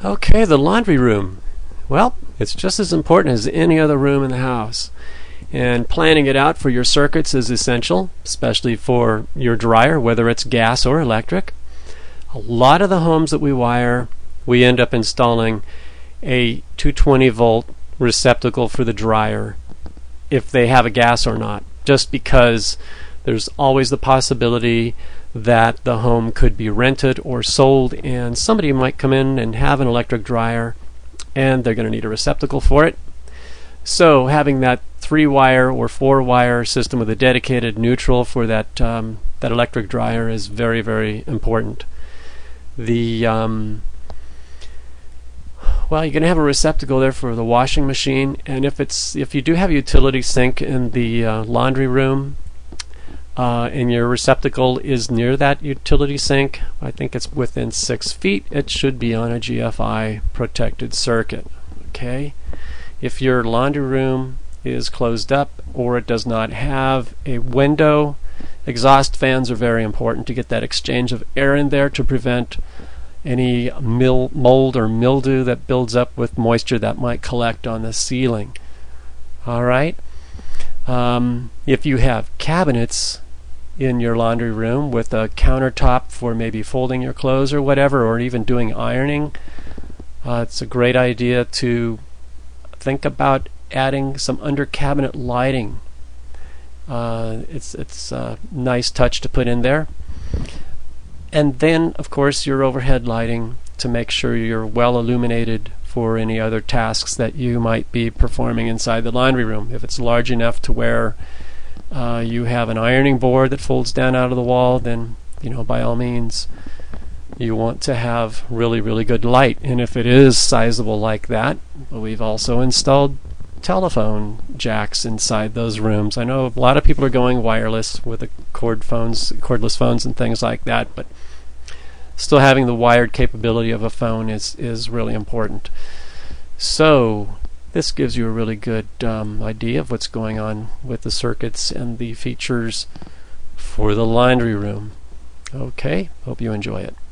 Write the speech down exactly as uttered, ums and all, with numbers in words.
Okay, the laundry room. Well, it's just as important as any other room in the house. And planning it out for your circuits is essential, especially for your dryer, whether it's gas or electric. A lot of the homes that we wire, we end up installing a two hundred twenty volt receptacle for the dryer if they have a gas or not, just because there's always the possibility that the home could be rented or sold and somebody might come in and have an electric dryer and they're going to need a receptacle for it. So having that three wire or four wire system with a dedicated neutral for that um, that electric dryer is very, very important. The um, well, you're going to have a receptacle there for the washing machine, and if it's if you do have a utility sink in the uh, laundry room, uh, and your receptacle is near that utility sink, I think it's within six feet, it should be on a G F I protected circuit. Okay, if your laundry room is closed up or it does not have a window, exhaust fans are very important to get that exchange of air in there to prevent any mil- mold or mildew that builds up with moisture that might collect on the ceiling. All right. Um, if you have cabinets in your laundry room with a countertop for maybe folding your clothes or whatever, or even doing ironing, uh, it's a great idea to think about adding some under cabinet lighting. Uh, it's it's a nice touch to put in there. And then, of course, your overhead lighting to make sure you're well illuminated for any other tasks that you might be performing inside the laundry room. If it's large enough to where uh, you have an ironing board that folds down out of the wall, then, you know, by all means, you want to have really, really good light. And if it is sizable like that, we've also installed telephone jacks inside those rooms. I know a lot of people are going wireless with the cord phones, cordless phones and things like that, but still having the wired capability of a phone is, is really important. So this gives you a really good um, idea of what's going on with the circuits and the features for the laundry room. Okay, hope you enjoy it.